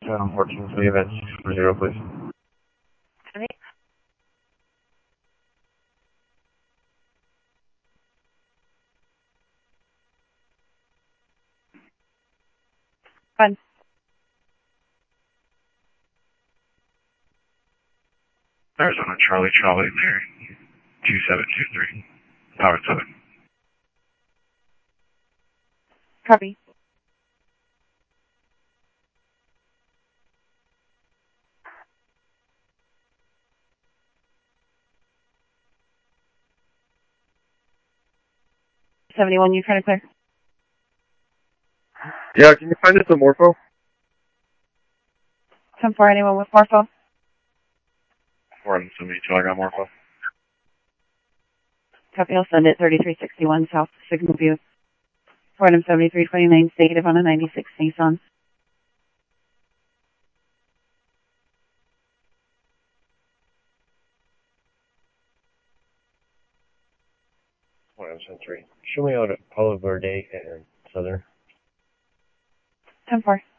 14 for the event, 0, please. Okay. Fun. Arizona, Charlie, Mary, 2723, Power 7. Copy. $71, you kind of clear. Yeah, can you find us a Morpho? 10-4, anyone with Morpho? 472, I got Morpho. Copy, I'll send it 3361 South Signal View. 47329 negative on a 96 Nissan. Show me out at Palo Verde and Southern. 10-4.